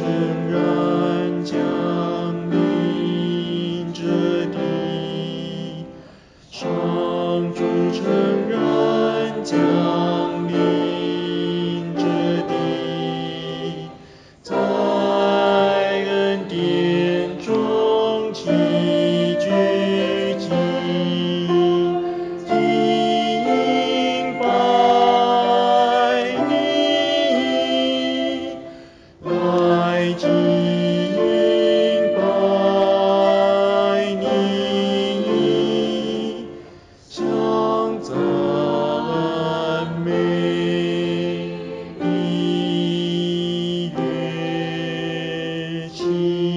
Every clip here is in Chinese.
然降临这地，上主诚然降临这地，在恩典中齐聚集，敬拜你，来敬拜你，向赞美你乐器。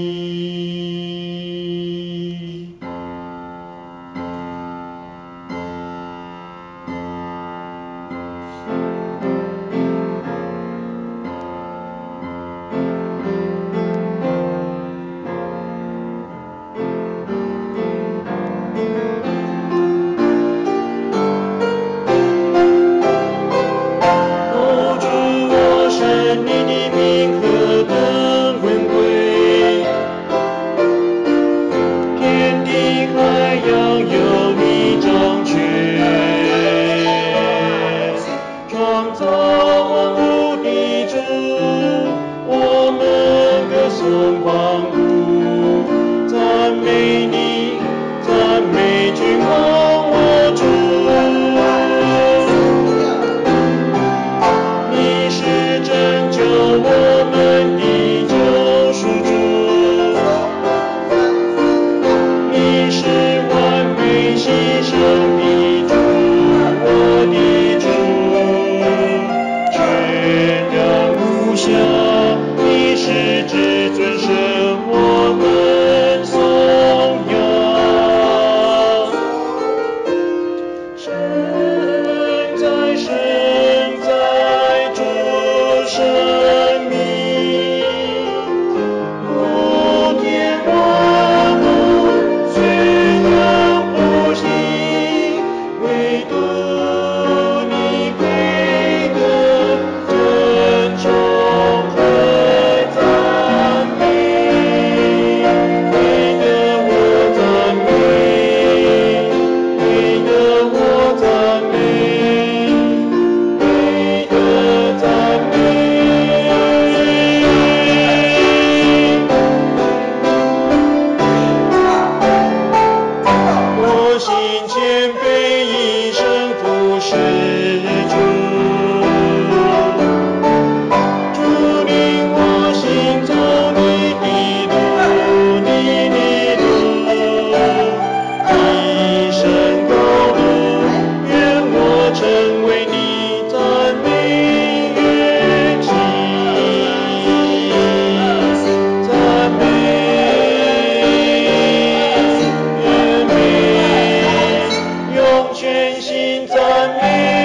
哦，主，我是你的名何等尊贵，天地海洋有你掌权，创造万物的主，我们歌颂万物，赞美你，赞美君王我主。你是拯救我们的救赎主，你是完美牺牲的主，我的主，全然无瑕，你是至尊神，我们颂扬。神在主生命，普天万物虽然不息，唯独你配得尊崇和赞美，配得我赞美，配得我赞美，配得赞美。我心谦卑，一生服侍主，主领我行走你的路，你的路，一生高路，愿我成为你赞美乐器，赞美用全心赞美。